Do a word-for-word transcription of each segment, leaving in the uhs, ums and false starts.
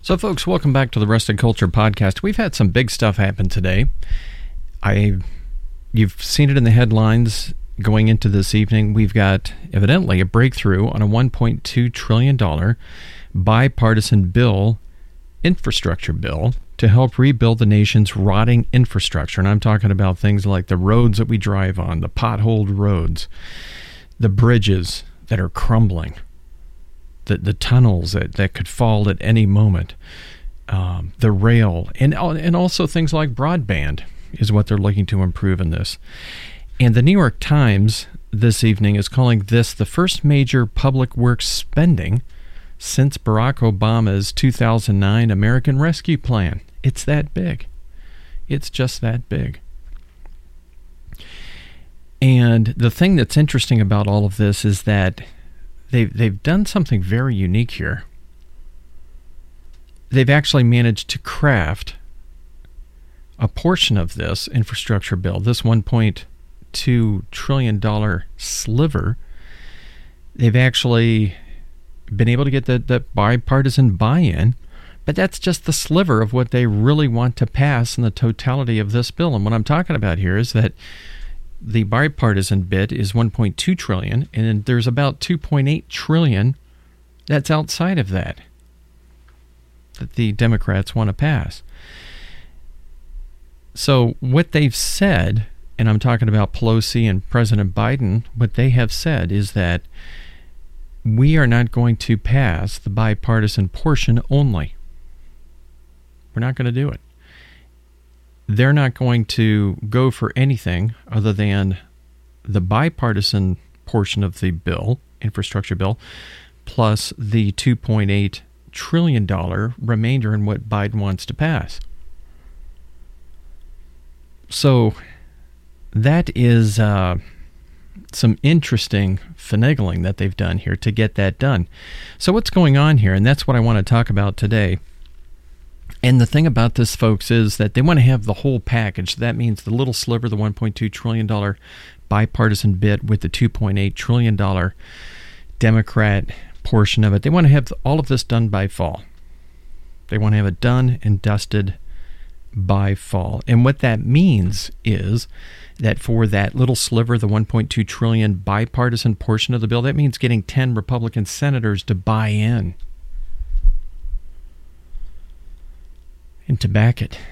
So, folks, welcome back to the Rusted Culture Podcast. We've had some big stuff happen today. I, you've seen it in the headlines going into this evening. We've got, evidently, a breakthrough on a one point two trillion dollars bipartisan bill, infrastructure bill, to help rebuild the nation's rotting infrastructure. And I'm talking about things like the roads that we drive on, the potholed roads, the bridges that are crumbling, the the tunnels that, that could fall at any moment, um, the rail, and and also things like broadband is what they're looking to improve in this. And the New York Times this evening is calling this the first major public works spending since Barack Obama's two thousand nine American Rescue Plan. It's that big. It's just that big. And the thing that's interesting about all of this is that They've, they've done something very unique here. They've actually managed to craft a portion of this infrastructure bill, this one point two trillion dollars sliver. They've actually been able to get that, that bipartisan buy-in, but that's just the sliver of what they really want to pass in the totality of this bill. And what I'm talking about here is that the bipartisan bit is one point two trillion dollars, and there's about two point eight trillion dollars that's outside of that that the Democrats want to pass. So what they've said, and I'm talking about Pelosi and President Biden, what they have said is that we are not going to pass the bipartisan portion only. We're not going to do it. They're not going to go for anything other than the bipartisan portion of the bill, infrastructure bill, plus the two point eight trillion dollars remainder in what Biden wants to pass. So that is uh, some interesting finagling that they've done here to get that done. So what's going on here? And that's what I want to talk about today. And the thing about this, folks, is that they want to have the whole package. That means the little sliver, the one point two trillion dollars bipartisan bit with the two point eight trillion dollars Democrat portion of it. They want to have all of this done by fall. They want to have it done and dusted by fall. And what that means is that for that little sliver, the one point two trillion dollars bipartisan portion of the bill, that means getting ten Republican senators to buy in and to back it,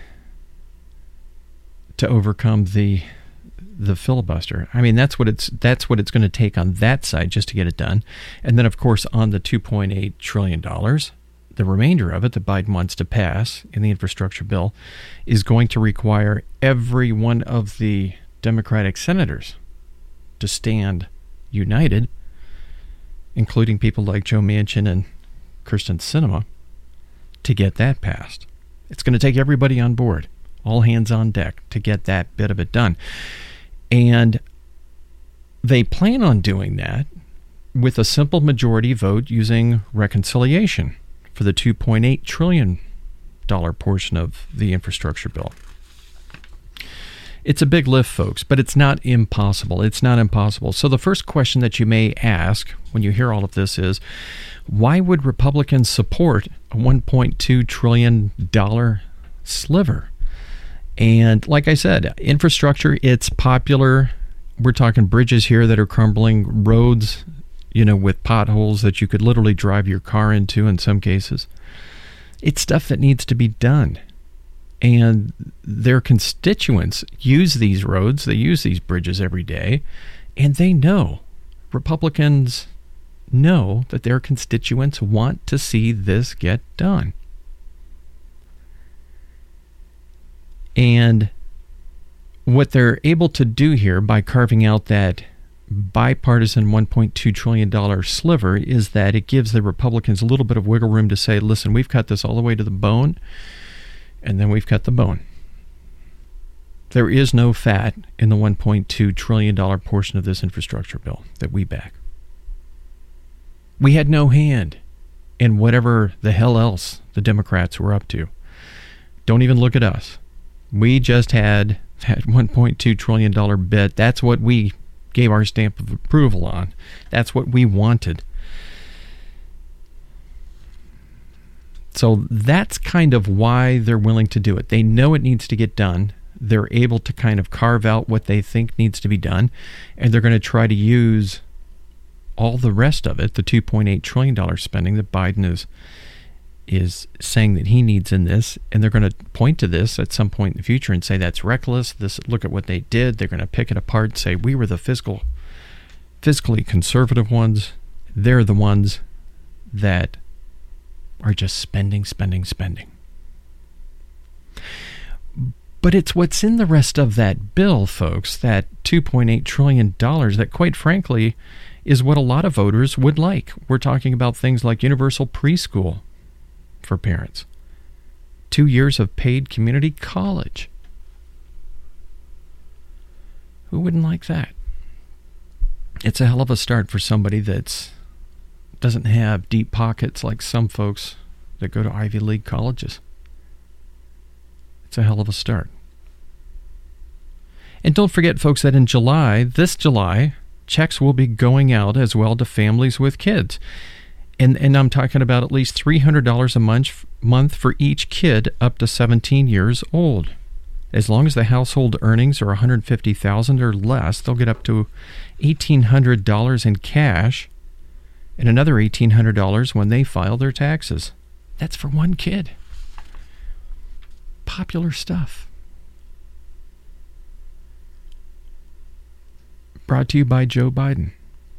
to overcome the the filibuster. I mean, that's what it's that's what it's going to take on that side just to get it done. And then, of course, on the two point eight trillion dollars, the remainder of it that Biden wants to pass in the infrastructure bill is going to require every one of the Democratic senators to stand united, including people like Joe Manchin and Kyrsten Sinema, to get that passed. It's going to take everybody on board, all hands on deck, to get that bit of it done. And they plan on doing that with a simple majority vote using reconciliation for the two point eight trillion dollars portion of the infrastructure bill. It's a big lift, folks, but it's not impossible. It's not impossible. So the first question that you may ask when you hear all of this is, why would Republicans support a one point two trillion dollars sliver? And like I said, infrastructure, it's popular. We're talking bridges here that are crumbling, roads, you know, with potholes that you could literally drive your car into in some cases. It's stuff that needs to be done. And their constituents use these roads, they use these bridges every day, and they know, Republicans know that their constituents want to see this get done. And what they're able to do here by carving out that bipartisan one point two trillion dollars sliver is that it gives the Republicans a little bit of wiggle room to say, listen, we've cut this all the way to the bone, and then we've cut the bone. There is no fat in the one point two trillion dollars portion of this infrastructure bill that we back. We had no hand in whatever the hell else the Democrats were up to. Don't even look at us. We just had that one point two trillion dollars bit. That's what we gave our stamp of approval on. That's what we wanted. So that's kind of why they're willing to do it. They know it needs to get done. They're able to kind of carve out what they think needs to be done, and they're going to try to use all the rest of it, the two point eight trillion dollars spending that Biden is is saying that he needs in this, and they're going to point to this at some point in the future and say that's reckless. This, look at what they did. They're going to pick it apart and say we were the fiscal, fiscally conservative ones. They're the ones that are just spending, spending, spending. But it's what's in the rest of that bill, folks, that two point eight trillion dollars that, quite frankly, is what a lot of voters would like. We're talking about things like universal preschool for parents, two years of paid community college. Who wouldn't like that? It's a hell of a start for somebody that's doesn't have deep pockets like some folks that go to Ivy League colleges. It's a hell of a start. And don't forget, folks, that in July, this July, checks will be going out as well to families with kids. And and I'm talking about at least three hundred dollars a month, month for each kid up to seventeen years old. As long as the household earnings are one hundred fifty thousand dollars or less, they'll get up to eighteen hundred dollars in cash and another eighteen hundred dollars when they file their taxes. That's for one kid. Popular stuff. Brought to you by Joe Biden.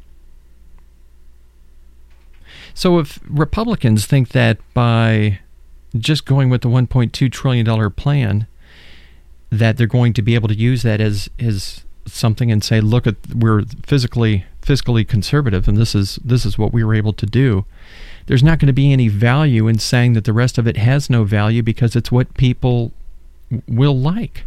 So if Republicans think that by just going with the one point two trillion dollars plan, that they're going to be able to use that as, as something and say, look, at we're physically fiscally conservative, and this is this is what we were able to do, there's not going to be any value in saying that the rest of it has no value because it's what people will like.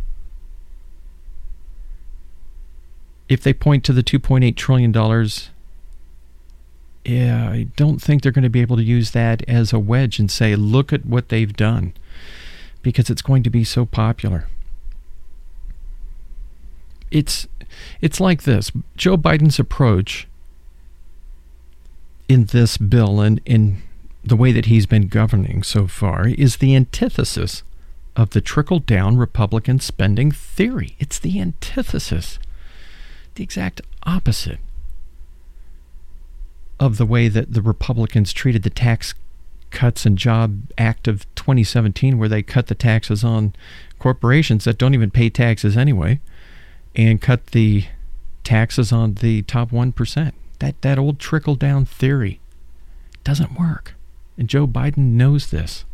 If they point to the two point eight trillion dollars, yeah, I don't think they're going to be able to use that as a wedge and say, look at what they've done, because it's going to be so popular. It's it's like this. Joe Biden's approach in this bill and in the way that he's been governing so far is the antithesis of the trickle-down Republican spending theory. It's the antithesis, the exact opposite of the way that the Republicans treated the Tax Cuts and Job Act of twenty seventeen, where they cut the taxes on corporations that don't even pay taxes anyway, and cut the taxes on the top one percent. That, that old trickle-down theory doesn't work. And Joe Biden knows this.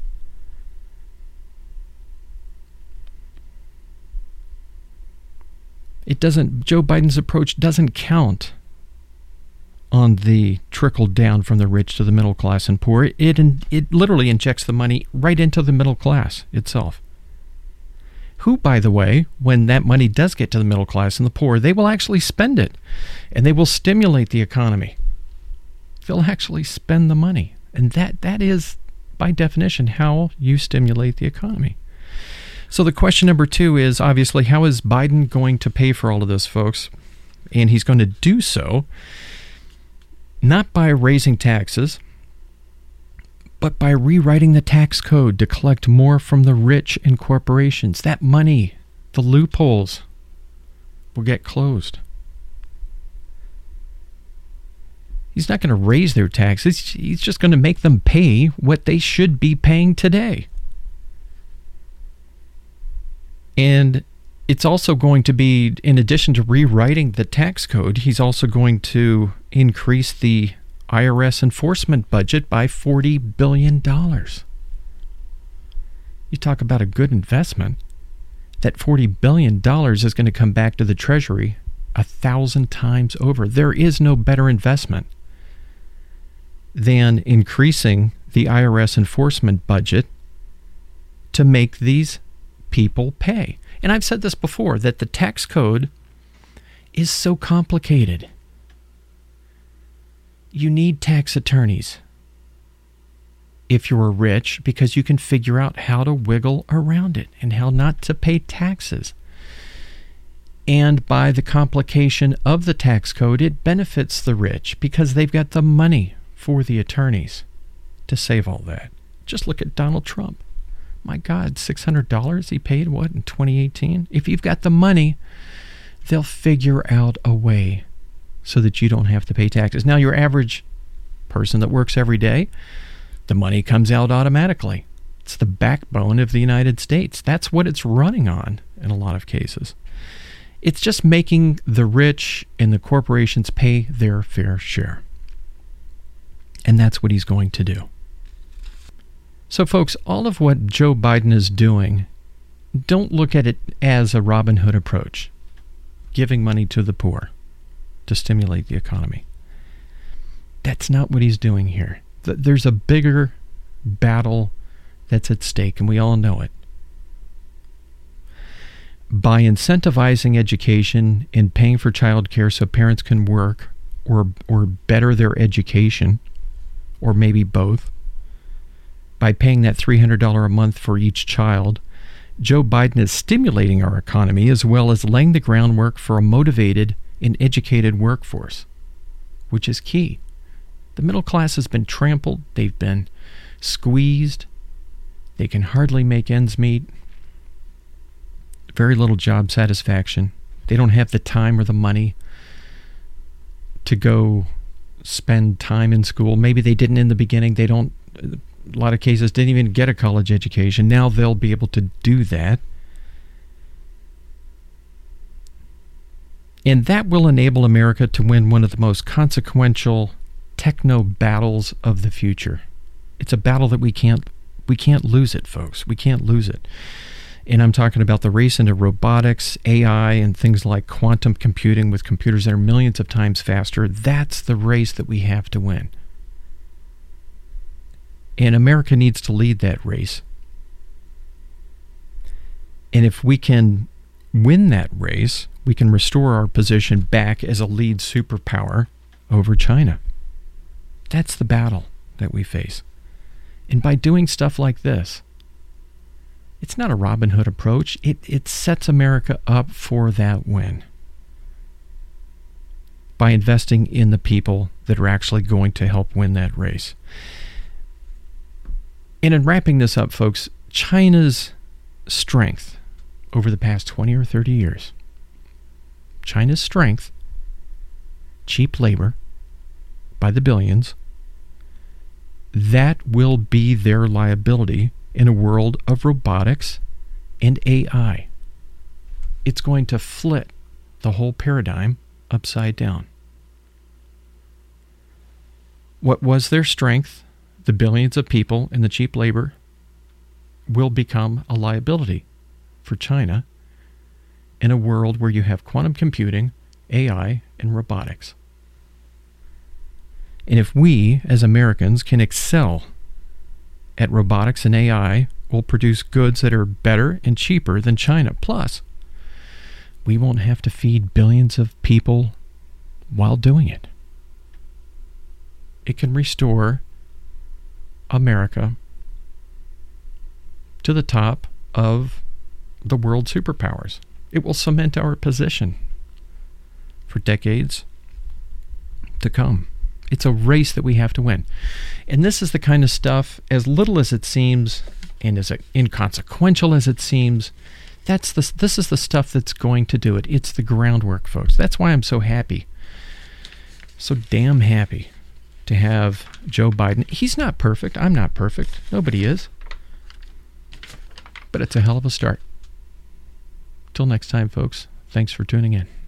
It doesn't, Joe Biden's approach doesn't count on the trickle down from the rich to the middle class and poor. It, it literally injects the money right into the middle class itself. Who, by the way, when that money does get to the middle class and the poor, they will actually spend it, and they will stimulate the economy. They'll actually spend the money. And that that is, by definition, how you stimulate the economy. So the question number two is, obviously, how is Biden going to pay for all of this, folks? And he's going to do so not by raising taxes, but by rewriting the tax code to collect more from the rich and corporations. That money, the loopholes, will get closed. He's not going to raise their taxes. He's just going to make them pay what they should be paying today. And it's also going to be, in addition to rewriting the tax code, he's also going to increase the I R S enforcement budget by forty billion dollars. You talk about a good investment. That forty billion dollars is going to come back to the Treasury a thousand times over. There is no better investment than increasing the I R S enforcement budget to make these people pay. And I've said this before, that the tax code is so complicated. You need tax attorneys if you're rich, because you can figure out how to wiggle around it and how not to pay taxes. And by the complication of the tax code, it benefits the rich because they've got the money for the attorneys to save all that. Just look at Donald Trump. My God, six hundred dollars he paid, what, in twenty eighteen? If you've got the money, they'll figure out a way so that you don't have to pay taxes. Now, your average person that works every day, the money comes out automatically. It's the backbone of the United States. That's what it's running on in a lot of cases. It's just making the rich and the corporations pay their fair share. And that's what he's going to do. So, folks, all of what Joe Biden is doing, don't look at it as a Robin Hood approach, giving money to the poor to stimulate the economy. That's not what he's doing here. There's a bigger battle that's at stake, and we all know it. By incentivizing education and paying for childcare so parents can work or or better their education, or maybe both, by paying that three hundred dollars a month for each child, Joe Biden is stimulating our economy as well as laying the groundwork for a motivated and educated workforce, which is key. The middle class has been trampled. They've been squeezed. They can hardly make ends meet. Very little job satisfaction. They don't have the time or the money to go spend time in school. Maybe they didn't in the beginning. They don't, a lot of cases, didn't even get a college education. Now they'll be able to do that. And that will enable America to win one of the most consequential techno battles of the future. It's a battle that we can't we can't lose it, folks. We can't lose it. And I'm talking about the race into robotics, A I, and things like quantum computing with computers that are millions of times faster. That's the race that we have to win. And America needs to lead that race. And if we can win that race, we can restore our position back as a lead superpower over China. That's the battle that we face. And by doing stuff like this, it's not a Robin Hood approach. It, it sets America up for that win by investing in the people that are actually going to help win that race. And in wrapping this up, folks, China's strength over the past twenty or thirty years, China's strength, cheap labor by the billions, that will be their liability in a world of robotics and A I. It's going to flip the whole paradigm upside down. What was their strength, the billions of people and the cheap labor, will become a liability for China in a world where you have quantum computing, A I, and robotics. And if we, as Americans, can excel at robotics and A I, we'll produce goods that are better and cheaper than China. Plus, we won't have to feed billions of people while doing it. It can restore America to the top of the world superpowers. It will cement our position for decades to come. It's a race that we have to win. And this is the kind of stuff, as little as it seems and as inconsequential as it seems, that's the, this is the stuff that's going to do it. It's the groundwork, folks. That's why I'm so happy, so damn happy to have Joe Biden. He's not perfect. I'm not perfect. Nobody is. But it's a hell of a start. Till next time, folks, thanks for tuning in.